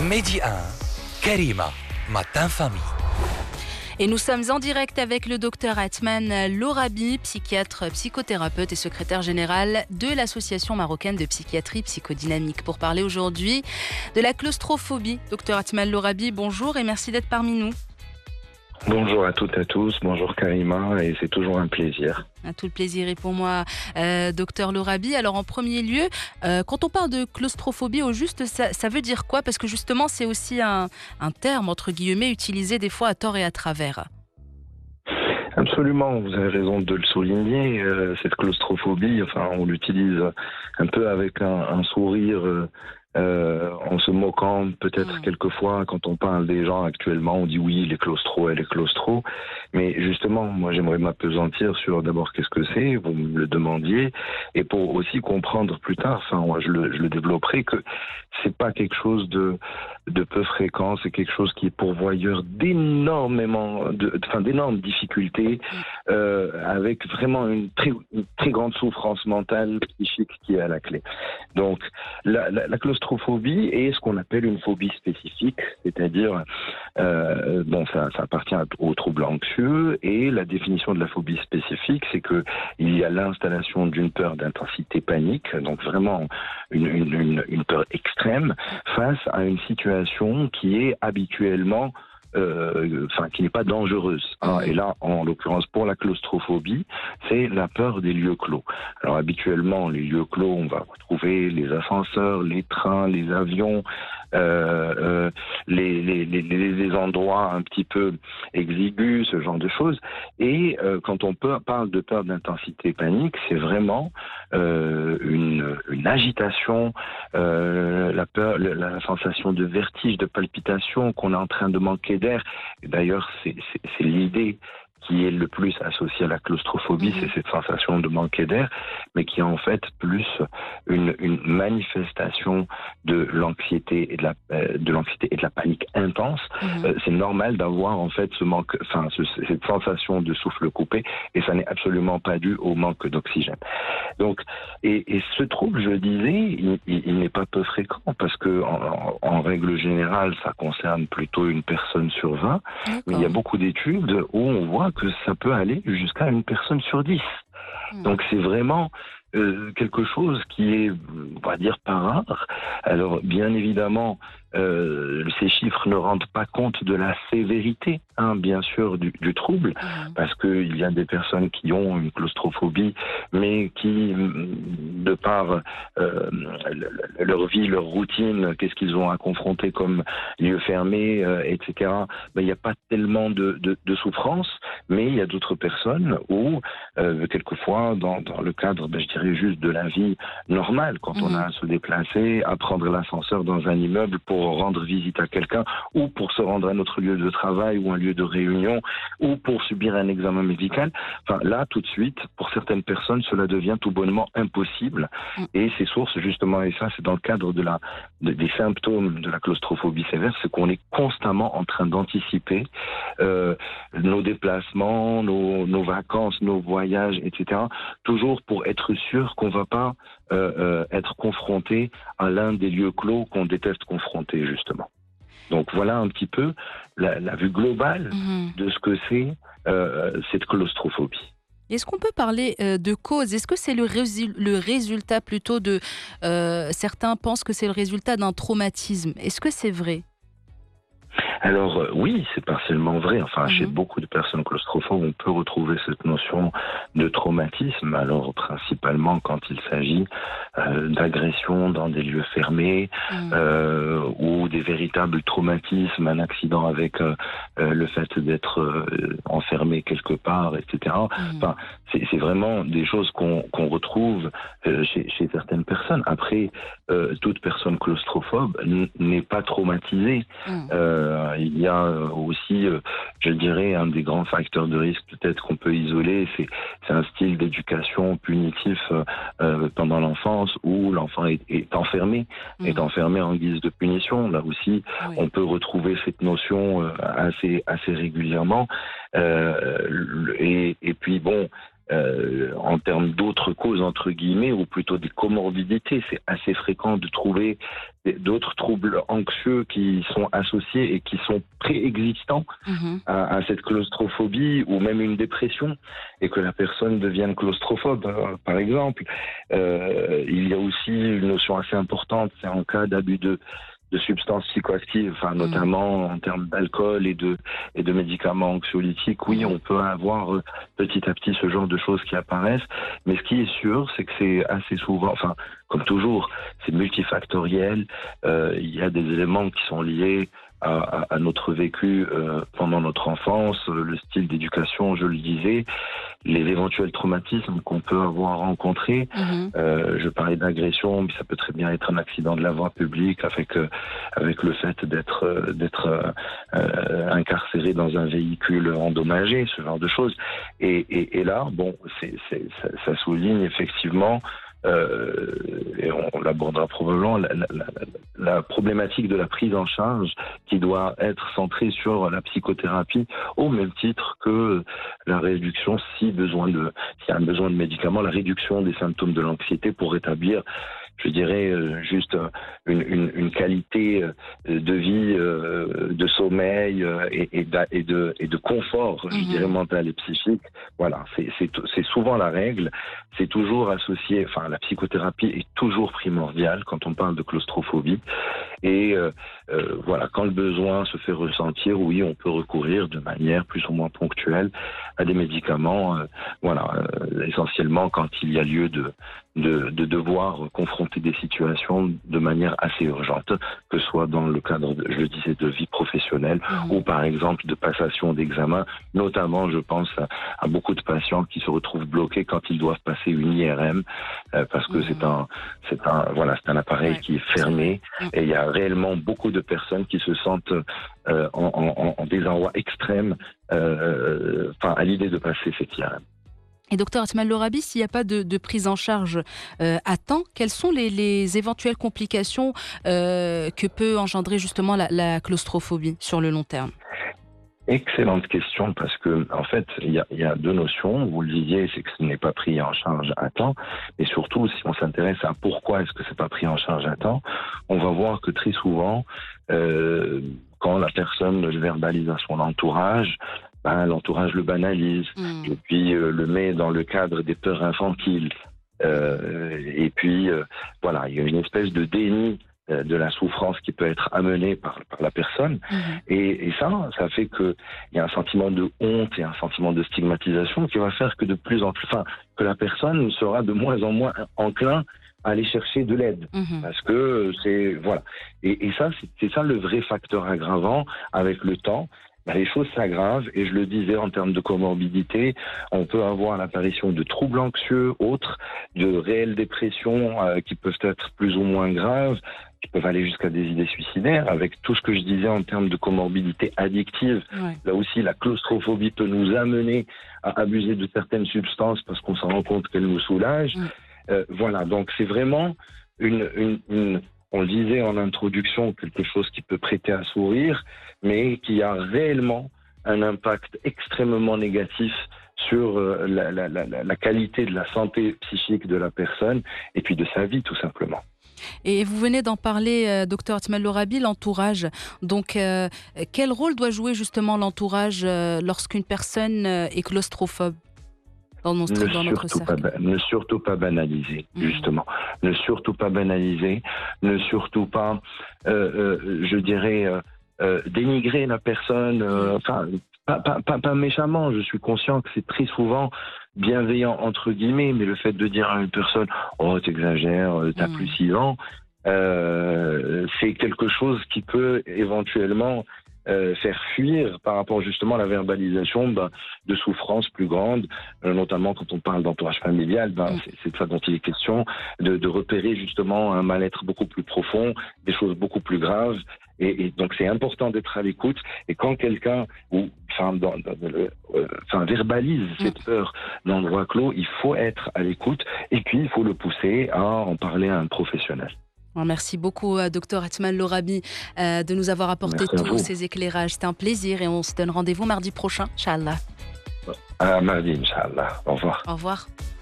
Midi 1, Karima, Matin Famille. Et nous sommes en direct avec le docteur Atman Lorabi, psychiatre, psychothérapeute et secrétaire général de l'Association marocaine de psychiatrie psychodynamique, pour parler aujourd'hui de la claustrophobie. Docteur Atman Lorabi, bonjour et merci d'être parmi nous. Bonjour à toutes et à tous, bonjour Karima, et c'est toujours un plaisir. Tout le plaisir est pour moi, docteur Lorabi. Alors en premier lieu, quand on parle de claustrophobie, au juste, ça veut dire quoi? Parce que justement, c'est aussi un terme, entre guillemets, utilisé des fois à tort et à travers. Absolument, vous avez raison de le souligner. Cette claustrophobie, on l'utilise un peu avec un sourire, en se moquant peut-être quelquefois quand on parle des gens actuellement, on dit oui, les claustros, elle est claustro. Mais justement, moi j'aimerais m'appesantir sur d'abord qu'est-ce que c'est, vous me le demandiez, et pour aussi comprendre plus tard, moi je le développerai, que c'est pas quelque chose de peu fréquent, c'est quelque chose qui est pourvoyeur d'énormes difficultés, avec vraiment une très grande souffrance mentale, psychique qui est à la clé. Donc la claustrophobie est ce qu'on appelle une phobie spécifique, c'est-à-dire ça appartient aux troubles anxieux, et la définition de la phobie spécifique, c'est que il y a l'installation d'une peur d'intensité panique, donc vraiment une peur extrême face à une situation qui est habituellement qui n'est pas dangereuse. Et là, en l'occurrence, pour la claustrophobie, c'est la peur des lieux clos. Alors habituellement, les lieux clos, on va retrouver les ascenseurs, les trains, les avions, les endroits un petit peu exigus, ce genre de choses. Et quand on parle de peur d'intensité panique, c'est vraiment une agitation, la peur, la sensation de vertige, de palpitation, qu'on est en train de manquer d'air. Et d'ailleurs, c'est l'idée qui est le plus associée à la claustrophobie, c'est cette sensation de manquer d'air, mais qui est en fait plus une manifestation de l'anxiété et de la panique intense. C'est normal d'avoir en fait cette sensation de souffle coupé, et ça n'est absolument pas dû au manque d'oxygène. Donc, et ce trouble, je le disais, il n'est pas peu fréquent, parce que en règle générale, ça concerne plutôt une personne sur 20, mais il y a beaucoup d'études où on voit que ça peut aller jusqu'à une personne sur 10. Donc c'est vraiment quelque chose qui est, on va dire, pas rare. Alors bien évidemment, ces chiffres ne rendent pas compte de la sévérité, bien sûr, du trouble, parce qu'il y a des personnes qui ont une claustrophobie, mais qui, de par leur vie, leur routine, qu'est-ce qu'ils ont à confronter comme lieux fermés, etc., il n'y a pas tellement de souffrance, mais il y a d'autres personnes où, quelquefois, dans le cadre, je dirais, juste de la vie normale, quand on a à se déplacer, à prendre l'ascenseur dans un immeuble pour rendre visite à quelqu'un, ou pour se rendre à notre lieu de travail ou un lieu de réunion, ou pour subir un examen médical, là, tout de suite, pour certaines personnes, cela devient tout bonnement impossible. Et ces sources, justement, et ça, c'est dans le cadre des symptômes de la claustrophobie sévère, c'est qu'on est constamment en train d'anticiper nos déplacements, nos vacances, nos voyages, etc., toujours pour être sûr qu'on ne va pas être confronté à l'un des lieux clos qu'on déteste confronter, justement. Donc voilà un petit peu la vue globale de ce que c'est cette claustrophobie. Est-ce qu'on peut parler de cause? Est-ce que c'est le résultat plutôt de... certains pensent que c'est le résultat d'un traumatisme. Est-ce que c'est vrai? Alors oui, c'est partiellement vrai. Chez beaucoup de personnes claustrophobes, on peut retrouver cette notion de traumatisme. Alors principalement quand il s'agit d'agressions dans des lieux fermés, ou des véritables traumatismes, un accident avec le fait d'être enfermé quelque part, etc. C'est vraiment des choses qu'on retrouve chez certaines personnes. Après, toute personne claustrophobe n'est pas traumatisée. Il y a aussi, je dirais, un des grands facteurs de risque peut-être qu'on peut isoler, c'est un style d'éducation punitif pendant l'enfance, où l'enfant est enfermé en guise de punition. Là aussi, on peut retrouver cette notion assez régulièrement. Et puis bon, en termes d'autres causes, entre guillemets, ou plutôt des comorbidités. C'est assez fréquent de trouver d'autres troubles anxieux qui sont associés et qui sont préexistants à cette claustrophobie, ou même une dépression, et que la personne devienne claustrophobe, par exemple. Il y a aussi une notion assez importante, c'est en cas d'abus de substances psychoactives, notamment en termes d'alcool et de médicaments anxiolytiques. Oui, on peut avoir petit à petit ce genre de choses qui apparaissent, mais ce qui est sûr, c'est que c'est assez souvent, comme toujours, c'est multifactoriel. Il y a des éléments qui sont liés à notre vécu pendant notre enfance, le style d'éducation, je le disais, les éventuels traumatismes qu'on peut avoir rencontrés. Je parlais d'agression, mais ça peut très bien être un accident de la voie publique avec le fait d'être incarcéré dans un véhicule endommagé, ce genre de choses. Et là, ça souligne effectivement, et on l'abordera probablement, la problématique de la prise en charge qui doit être centrée sur la psychothérapie, au même titre que la réduction, s'il y a un besoin de médicaments, la réduction des symptômes de l'anxiété pour rétablir, je dirais, juste une qualité de vie, de sommeil et de confort, je dirais, mental et psychique. Voilà, c'est souvent la règle. C'est toujours associé, la psychothérapie est toujours primordiale quand on parle de claustrophobie. Et voilà, quand le besoin se fait ressentir, oui, on peut recourir de manière plus ou moins ponctuelle à des médicaments, essentiellement quand il y a lieu de devoir confronter des situations de manière assez urgente, que ce soit dans le cadre, je le disais, de vie professionnelle ou par exemple de passation d'examen. Notamment, je pense à beaucoup de patients qui se retrouvent bloqués quand ils doivent passer une IRM parce que c'est un appareil qui est fermé et il y a réellement beaucoup de personnes qui se sentent en désarroi extrême à l'idée de passer cette IRM. Et docteur Atman Lorabi, s'il n'y a pas de prise en charge à temps, quelles sont les éventuelles complications que peut engendrer justement la claustrophobie sur le long terme ? Excellente question, parce que en fait, il y a deux notions. Vous le disiez, c'est que ce n'est pas pris en charge à temps, mais surtout, si on s'intéresse à pourquoi est-ce que c'est pas pris en charge à temps, on va voir que très souvent, quand la personne le verbalise à son entourage, l'entourage le banalise et puis le met dans le cadre des peurs infantiles. Et puis, il y a une espèce de déni de la souffrance qui peut être amenée par la personne. Et ça fait qu'il y a un sentiment de honte et un sentiment de stigmatisation qui va faire que de plus en plus, que la personne sera de moins en moins enclin à aller chercher de l'aide. Parce que et ça, c'est ça le vrai facteur aggravant avec le temps. Les choses s'aggravent, et je le disais, en termes de comorbidité, on peut avoir l'apparition de troubles anxieux, autres, de réelles dépressions qui peuvent être plus ou moins graves, qui peuvent aller jusqu'à des idées suicidaires, avec tout ce que je disais en termes de comorbidité addictive. Là aussi, la claustrophobie peut nous amener à abuser de certaines substances parce qu'on s'en rend compte qu'elles nous soulagent. Donc c'est vraiment on le disait en introduction, quelque chose qui peut prêter à sourire, mais qui a réellement un impact extrêmement négatif sur la qualité de la santé psychique de la personne et puis de sa vie, tout simplement. Et vous venez d'en parler, docteur Atman Lorabi, l'entourage. Donc, quel rôle doit jouer justement l'entourage lorsqu'une personne est claustrophobe ? Ne surtout pas banaliser, justement. Ne surtout pas banaliser. Ne surtout pas, je dirais, dénigrer la personne. Pas méchamment. Je suis conscient que c'est très souvent bienveillant, entre guillemets, mais le fait de dire à une personne « Oh, t'exagères, t'as plus 6 ans », c'est quelque chose qui peut éventuellement faire fuir par rapport justement à la verbalisation de souffrances plus grandes, notamment quand on parle d'entourage familial, c'est de ça dont il est question, de repérer justement un mal-être beaucoup plus profond, des choses beaucoup plus graves, et donc c'est important d'être à l'écoute, et quand quelqu'un verbalise cette peur d'endroit clos, il faut être à l'écoute, et puis il faut le pousser à en parler à un professionnel. Merci beaucoup, docteur Atman Lorabi, de nous avoir apporté tous ces éclairages. C'était un plaisir et on se donne rendez-vous mardi prochain, Inch'Allah. À mardi, Inch'Allah. Au revoir. Au revoir.